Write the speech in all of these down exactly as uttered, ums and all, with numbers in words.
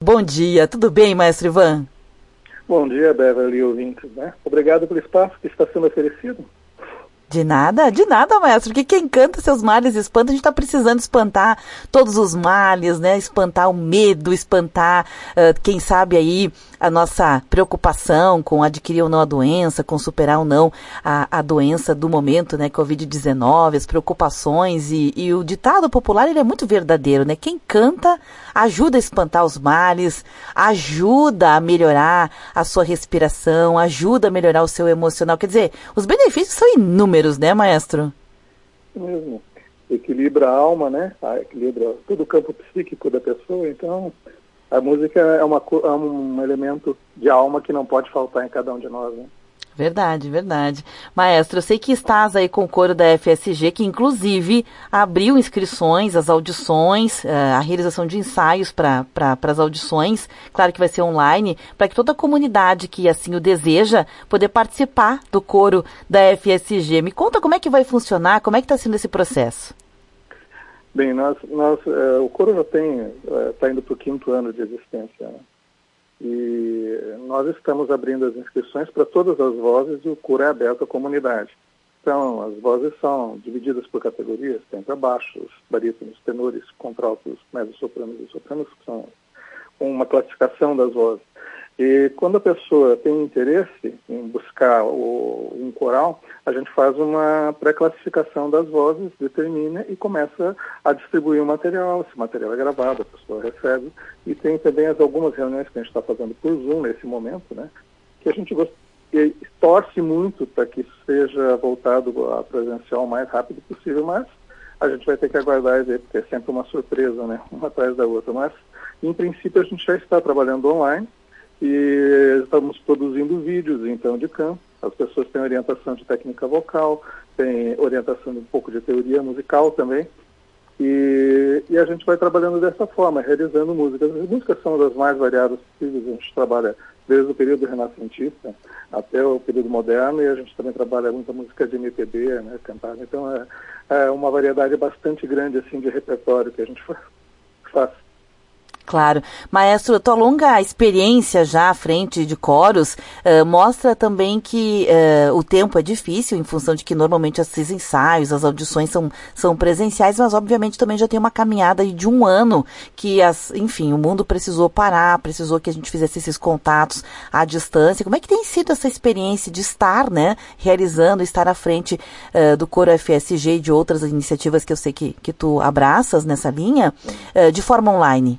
Bom dia, tudo bem, maestro Ivan? Bom dia, Beverly e ouvintes, né? Obrigado pelo espaço que está sendo oferecido. De nada, de nada, maestro, que quem canta seus males espanta, a gente está precisando espantar todos os males, né, espantar o medo, espantar, uh, quem sabe aí, a nossa preocupação com adquirir ou não a doença, com superar ou não a, a doença do momento, né, covid dezenove, as preocupações e, e o ditado popular, ele é muito verdadeiro, né, quem canta ajuda a espantar os males, ajuda a melhorar a sua respiração, ajuda a melhorar o seu emocional, quer dizer, os benefícios são inúmeros, né, maestro? Mesmo. Equilibra a alma, né? Equilibra todo o campo psíquico da pessoa. Então, a música é, uma, é um elemento de alma que não pode faltar em cada um de nós, né? Verdade, verdade. Maestro, eu sei que estás aí com o coro da F S G, que inclusive abriu inscrições, as audições, a realização de ensaios para pra, as audições, claro que vai ser online, para que toda a comunidade que assim o deseja, poder participar do coro da F S G. Me conta como é que vai funcionar, como é que está sendo esse processo? Bem, nós, nós, é, o coro já tem, está é, indo para o quinto ano de existência, né? E nós estamos abrindo as inscrições para todas as vozes e o coro é aberto à comunidade. Então, as vozes são divididas por categorias, tem para baixos, barítonos, tenores, contraltos, mezzo-sopranos e sopranos, que são uma classificação das vozes. E quando a pessoa tem interesse em buscar o, um coral, a gente faz uma pré-classificação das vozes, determina e começa a distribuir o material. Esse material é gravado, a pessoa recebe. E tem também as, algumas reuniões que a gente está fazendo por Zoom nesse momento, né? Que a gente gost... e torce muito para que seja voltado a presencial o mais rápido possível, mas a gente vai ter que aguardar e ver, porque é sempre uma surpresa, né? Uma atrás da outra. Mas, em princípio, a gente já está trabalhando online. E estamos produzindo vídeos, então, de campo. As pessoas têm orientação de técnica vocal, têm orientação de um pouco de teoria musical também. E, e a gente vai trabalhando dessa forma, realizando músicas. As músicas são das mais variadas possíveis. A gente trabalha desde o período renascentista até o período moderno, e a gente também trabalha muita música de M P B, né, cantada. Então, é, é uma variedade bastante grande, assim, de repertório que a gente faz. Claro. Maestro, a tua longa experiência já à frente de coros uh, mostra também que uh, o tempo é difícil, em função de que normalmente esses ensaios, as audições são, são presenciais, mas obviamente também já tem uma caminhada de um ano que, as, enfim, o mundo precisou parar, precisou que a gente fizesse esses contatos à distância. Como é que tem sido essa experiência de estar, né, realizando, estar à frente uh, do coro F S G e de outras iniciativas que eu sei que, que tu abraças nessa linha, uh, de forma online?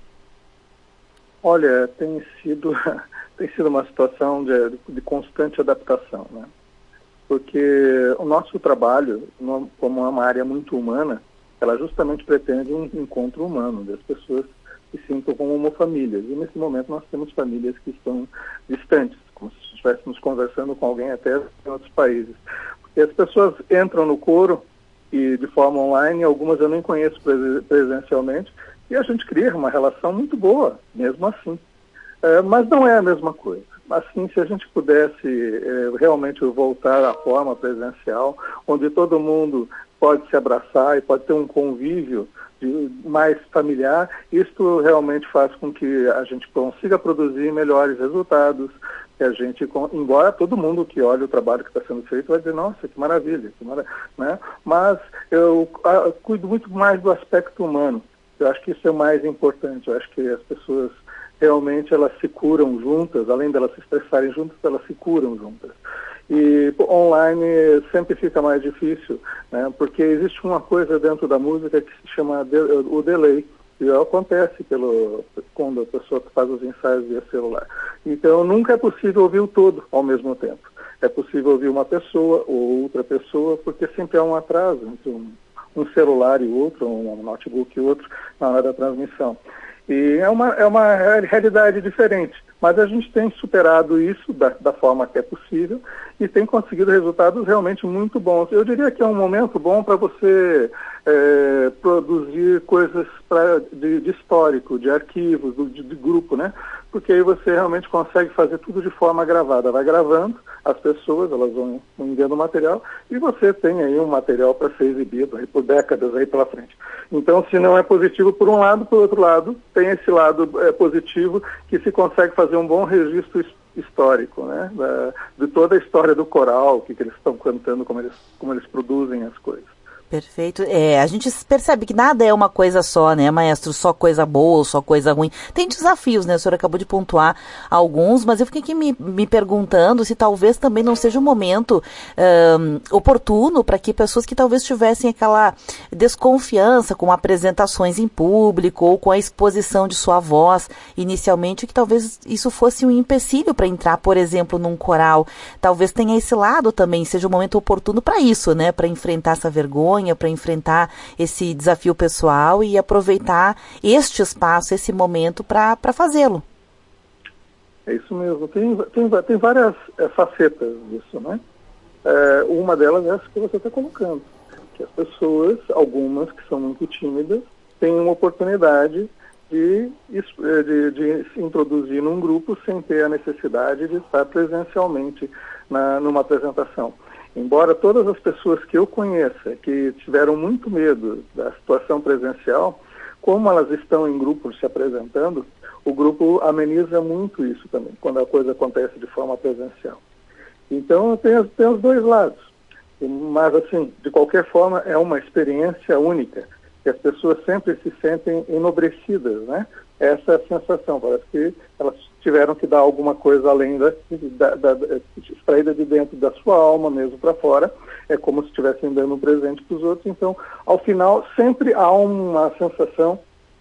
Olha, tem sido, tem sido uma situação de, de constante adaptação, né? Porque o nosso trabalho, como é uma área muito humana, ela justamente pretende um encontro humano, das pessoas que se sintam como uma família. E nesse momento nós temos famílias que estão distantes, como se estivéssemos conversando com alguém até em outros países. Porque as pessoas entram no coro e de forma online, algumas eu nem conheço presencialmente, e a gente cria uma relação muito boa, mesmo assim. É, mas não é a mesma coisa. Assim, se a gente pudesse é, realmente voltar à forma presencial, onde todo mundo pode se abraçar e pode ter um convívio de, mais familiar, isto realmente faz com que a gente consiga produzir melhores resultados, que a gente, embora todo mundo que olha o trabalho que está sendo feito vai dizer, nossa, que maravilha, que maravilha, né? Mas eu a, cuido muito mais do aspecto humano. Eu acho que isso é o mais importante. Eu acho que as pessoas realmente elas se curam juntas, além delas se expressarem juntas, elas se curam juntas. E online sempre fica mais difícil, né? Porque existe uma coisa dentro da música que se chama de, o delay, que acontece pelo, quando a pessoa faz os ensaios via celular. Então nunca é possível ouvir o todo ao mesmo tempo. É possível ouvir uma pessoa ou outra pessoa, porque sempre há um atraso entre um um celular e outro, um notebook e outro, na hora da transmissão. E é uma, é uma realidade diferente, mas a gente tem superado isso da, da forma que é possível e tem conseguido resultados realmente muito bons. Eu diria que é um momento bom para você é, produzir coisas pra, de, de histórico, de arquivos, de, de grupo, né? Porque aí você realmente consegue fazer tudo de forma gravada. Vai gravando as pessoas, elas vão enviando o material e você tem aí um material para ser exibido aí por décadas aí pela frente. Então, se não é positivo por um lado, por outro lado, tem esse lado é, positivo que se consegue fazer um bom registro histórico, né? Da, de toda a história do coral, o que, que eles estão cantando, como eles, como eles produzem as coisas. Perfeito. É, a gente percebe que nada é uma coisa só, né, maestro? Só coisa boa ou só coisa ruim. Tem desafios, né? O senhor acabou de pontuar alguns, mas eu fiquei aqui me, me perguntando se talvez também não seja um momento um, oportuno para que pessoas que talvez tivessem aquela desconfiança com apresentações em público ou com a exposição de sua voz inicialmente, que talvez isso fosse um empecilho para entrar, por exemplo, num coral. Talvez tenha esse lado também, seja um momento oportuno para isso, né? Para enfrentar essa vergonha, para enfrentar esse desafio pessoal e aproveitar este espaço, esse momento para fazê-lo. É isso mesmo. Tem, tem, tem várias é, facetas disso, né? É, uma delas é essa que você está colocando, que as pessoas, algumas que são muito tímidas, têm uma oportunidade de, de, de se introduzir num grupo sem ter a necessidade de estar presencialmente na, numa apresentação. Embora todas as pessoas que eu conheça, que tiveram muito medo da situação presencial, como elas estão em grupos se apresentando, o grupo ameniza muito isso também, quando a coisa acontece de forma presencial. Então, tem, tem os dois lados. Mas, assim, de qualquer forma, é uma experiência única, que as pessoas sempre se sentem enobrecidas, né? Essa é a sensação, parece que elas tiveram que dar alguma coisa além da, da, da, da extraída de dentro da sua alma mesmo para fora, é como se estivessem dando um presente para os outros. Então, ao final, sempre há uma sensação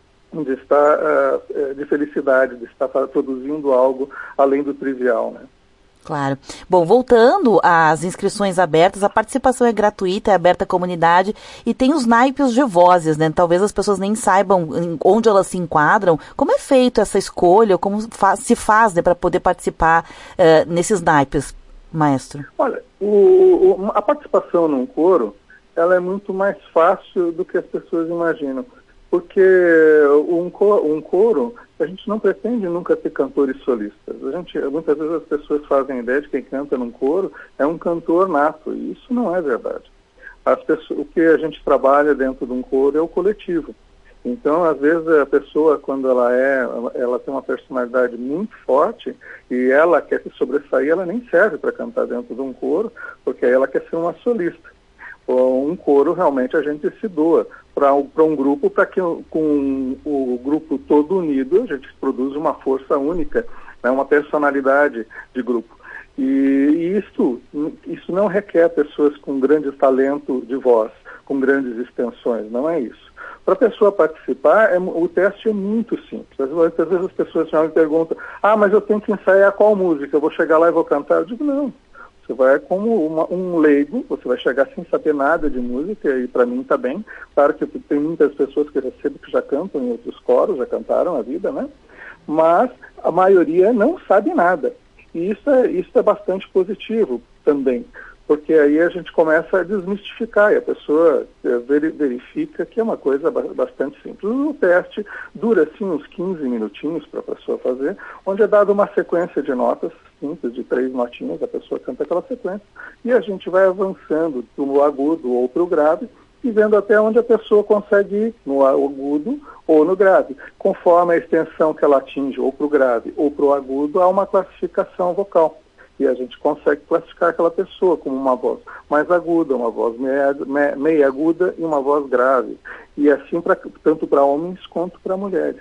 de estar, uh, de felicidade, de estar produzindo algo além do trivial, né? Claro. Bom, voltando às inscrições abertas, a participação é gratuita, é aberta à comunidade e tem os naipes de vozes, né? Talvez as pessoas nem saibam onde elas se enquadram. Como é feito essa escolha, como faz, se faz, né, para poder participar uh, nesses naipes, maestro? Olha, o, o, a participação num coro, ela é muito mais fácil do que as pessoas imaginam. Porque um coro, um coro, a gente não pretende nunca ter cantores solistas. A gente, muitas vezes as pessoas fazem a ideia de que quem canta num coro é um cantor nato, e isso não é verdade. As pessoas, o que a gente trabalha dentro de um coro é o coletivo. Então, às vezes, a pessoa, quando ela é, ela tem uma personalidade muito forte e ela quer se sobressair, ela nem serve para cantar dentro de um coro, porque aí ela quer ser uma solista. Um coro, realmente, a gente se doa para um, um grupo, para que com o grupo todo unido, a gente produza uma força única, né, uma personalidade de grupo. E, e isso, isso não requer pessoas com grande talento de voz, com grandes extensões, não é isso. Para a pessoa participar, é, o teste é muito simples. Às vezes, às vezes as pessoas me perguntam, ah, mas eu tenho que ensaiar qual música? Eu vou chegar lá e vou cantar? Eu digo, não. Você vai como uma, um leigo, você vai chegar sem saber nada de música, e para mim está bem. Claro que tem muitas pessoas que eu recebo que já cantam em outros coros, já cantaram a vida, né? Mas a maioria não sabe nada. E isso é, isso é bastante positivo também, porque aí a gente começa a desmistificar e a pessoa verifica que é uma coisa bastante simples. O teste dura, assim, uns quinze minutinhos para a pessoa fazer, onde é dada uma sequência de notas simples, de três notinhas, a pessoa canta aquela sequência, e a gente vai avançando do agudo ou para o grave, e vendo até onde a pessoa consegue ir, no agudo ou no grave. Conforme a extensão que ela atinge, ou para o grave ou para o agudo, há uma classificação vocal. E a gente consegue classificar aquela pessoa como uma voz mais aguda, uma voz meia, meia aguda e uma voz grave. E assim, pra, tanto para homens quanto para mulheres.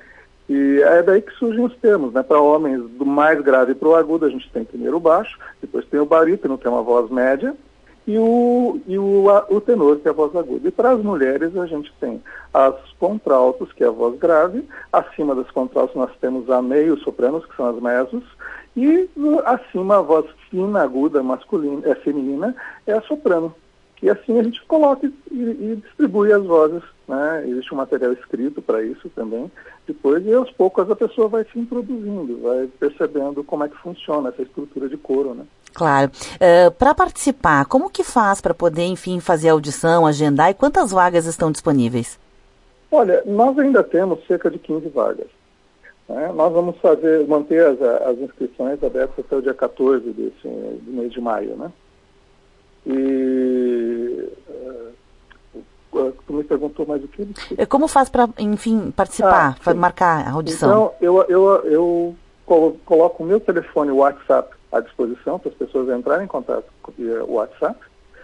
E é daí que surgem os termos, né? Para homens, do mais grave para o agudo, a gente tem primeiro o baixo, depois tem o barítono, que é uma voz média, e o, e o, a, o tenor, que é a voz aguda. E para as mulheres, a gente tem as contraltos, que é a voz grave, acima das contraltos nós temos a meio sopranos, que são as mesos, e acima a voz fina, aguda, masculina, é feminina, é a soprano. E assim a gente coloca e, e distribui as vozes, né? Existe um material escrito para isso também. Depois, e aos poucos a pessoa vai se introduzindo, vai percebendo como é que funciona essa estrutura de coro, né? Claro. Uh, para participar, como que faz para poder, enfim, fazer a audição, agendar, e quantas vagas estão disponíveis? Olha, nós ainda temos cerca de quinze vagas. Né? Nós vamos fazer, manter as, as inscrições abertas até o dia quatorze desse, do mês de maio, né? E uh, tu me perguntou mais o que? Como faz para, enfim, participar, ah, para marcar a audição? Então, eu, eu, eu coloco o meu telefone WhatsApp à disposição para as pessoas entrarem em contato com o WhatsApp,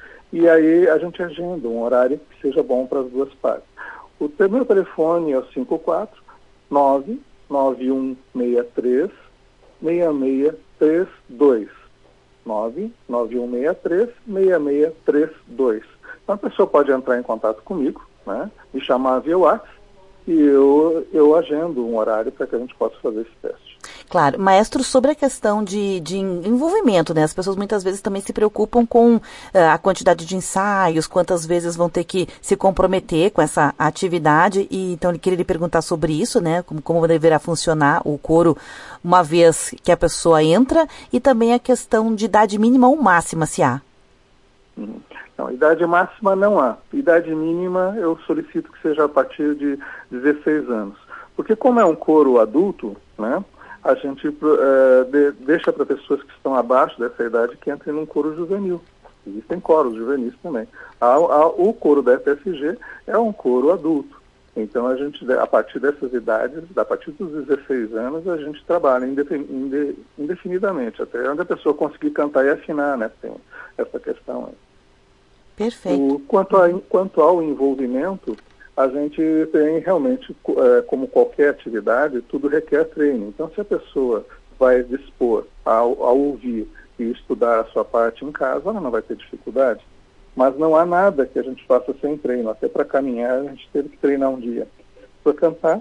e aí a gente agenda um horário que seja bom para as duas partes. O meu telefone é o cinco quatro nove nove um seis três seis seis três dois. nove nove um seis três seis seis três dois. Então a pessoa pode entrar em contato comigo, né, me chamar via WhatsApp, e eu, eu agendo um horário para que a gente possa fazer esse teste. Claro. Maestro, sobre a questão de, de envolvimento, né? As pessoas muitas vezes também se preocupam com uh, a quantidade de ensaios, quantas vezes vão ter que se comprometer com essa atividade, e então ele queria lhe perguntar sobre isso, né? Como, como deverá funcionar o coro uma vez que a pessoa entra, e também a questão de idade mínima ou máxima, se há. Hum. Não, idade máxima não há. Idade mínima eu solicito que seja a partir de dezesseis anos. Porque como é um coro adulto, né, a gente é, de, deixa para pessoas que estão abaixo dessa idade que entrem num coro juvenil. Existem coros juvenis também. A, a, o coro da F S G é um coro adulto. Então a gente, a partir dessas idades, a partir dos dezesseis anos, a gente trabalha indefin, inde, indefinidamente, até onde a pessoa conseguir cantar e afinar, né? Tem essa questão aí. Perfeito. O, quanto, a, quanto ao envolvimento, a gente tem realmente, é, como qualquer atividade, tudo requer treino. Então, se a pessoa vai dispor ao, ao ouvir e estudar a sua parte em casa, ela não vai ter dificuldade. Mas não há nada que a gente faça sem treino. Até para caminhar, a gente teve que treinar um dia. Para cantar,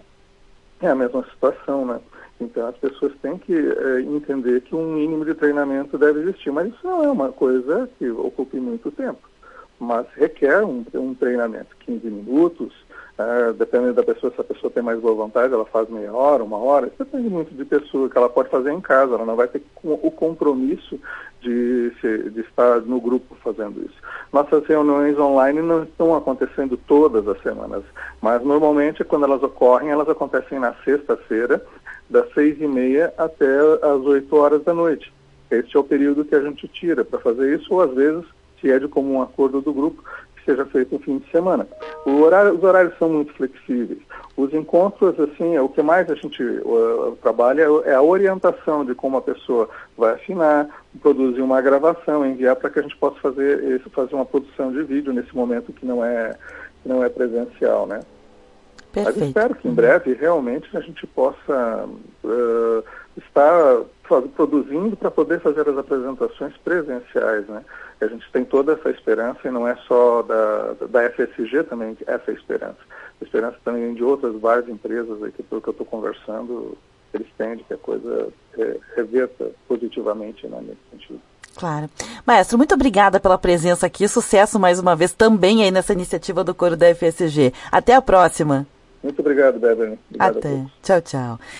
é a mesma situação, né? Então, as pessoas têm que é, entender que um mínimo de treinamento deve existir. Mas isso não é uma coisa que ocupe muito tempo. Mas requer um, um treinamento, quinze minutos, uh, dependendo da pessoa, se a pessoa tem mais boa vontade, ela faz meia hora, uma hora, isso depende muito de pessoa, que ela pode fazer em casa, ela não vai ter o compromisso de, se, de estar no grupo fazendo isso. Nossas reuniões online não estão acontecendo todas as semanas, mas normalmente quando elas ocorrem, elas acontecem na sexta-feira, das seis e meia até as oito horas da noite. Este é o período que a gente tira para fazer isso, ou às vezes, se é de comum acordo do grupo, que seja feito no fim de semana. O horário, os horários são muito flexíveis. Os encontros, assim, é o que mais a gente uh, trabalha é a orientação de como a pessoa vai afinar, produzir uma gravação, enviar para que a gente possa fazer, fazer uma produção de vídeo nesse momento que não é, que não é presencial, né? Perfeito. Mas espero que em breve realmente a gente possa uh, estar faz, produzindo para poder fazer as apresentações presenciais, né? A gente tem toda essa esperança, e não é só da, da F S G também essa esperança. A esperança também de outras várias empresas aí que, pelo que eu estou conversando, eles têm de que a coisa é, reverta positivamente, né, nesse sentido. Claro. Maestro, muito obrigada pela presença aqui. Sucesso mais uma vez também aí nessa iniciativa do coro da F S G. Até a próxima. Muito obrigado, Beverly. Obrigado. Até. Tchau, tchau.